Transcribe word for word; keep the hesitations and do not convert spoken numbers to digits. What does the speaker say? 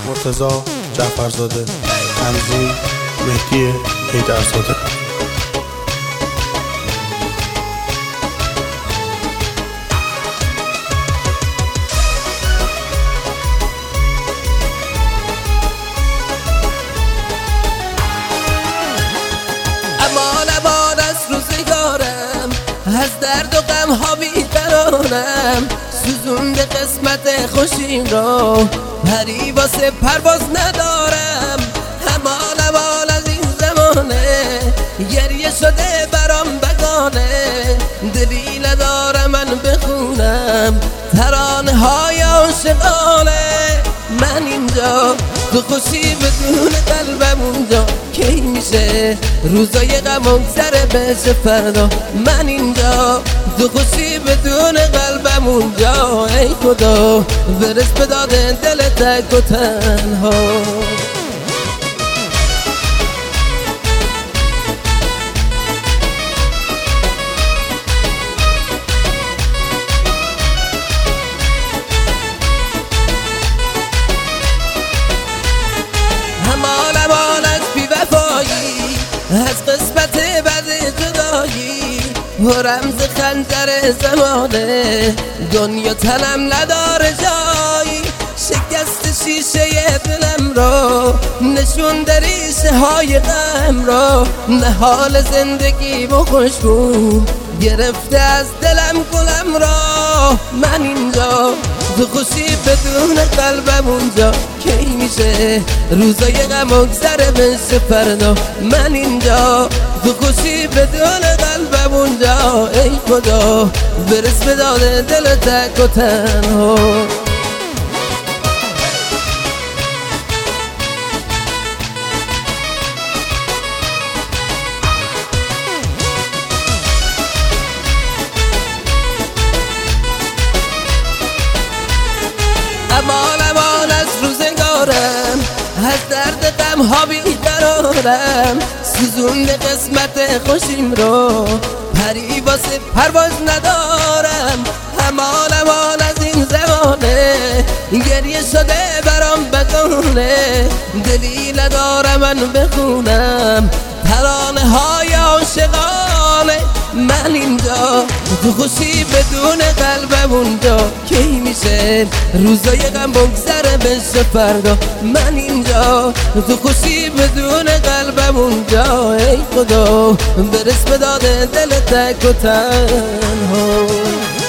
مرتضی جعفرزاده. تنظیم مهدی حیدرزاده. امان امان از روزگارم، از درد و غم ها بیقرارم، سوزونده قسمت خوشیم را، پری واسه پرواز ندارم. امان امان از این زمانه، گریه شده برام بگانه، دلی ندارم من بخونم ترانه های عاشقانه. من اینجا تو خوشی بدون قلبم اونجا، کی میشه روزای غم گذره بشه فردا. من اینجا تو خوشی بدون قلبم اونجا، ای خدا برس به داد دل تک و تنها. امان امان از بی‌وفایی، از قسمت بد جدایی، و رمز خنجر زمانه، دنیا تنم نداره جایی. شکست شیشه دلم را، نشون در ریشه های غم را، نهال زندگی و خوشبو گرفته از دلم گلم را. من اینجا تو خوشی بدون قلبم اونجا، کی میشه روزای غم گذره بشه فردا. من اینجا تو خوشی بدون قلبم اونجا، ای خدا برس به داد دل تک و تنها. امان امان از روزگارم، از درد غم ها بیقرارم، سوزونده قسمت خوشیم رو، پری واسه پرواز ندارم. امان امان از این زمانه، گریه شده برام بگانه، دلی ندارم من بخونم ترانه های عاشقانه. من اینجا تو خوشی بدون قلبم اونجا، کی میشه روزای غم بگذره بشه فردا. من اینجا تو خوشی بدون قلبم اونجا، ای خدا برس به داد دل تک و تنها.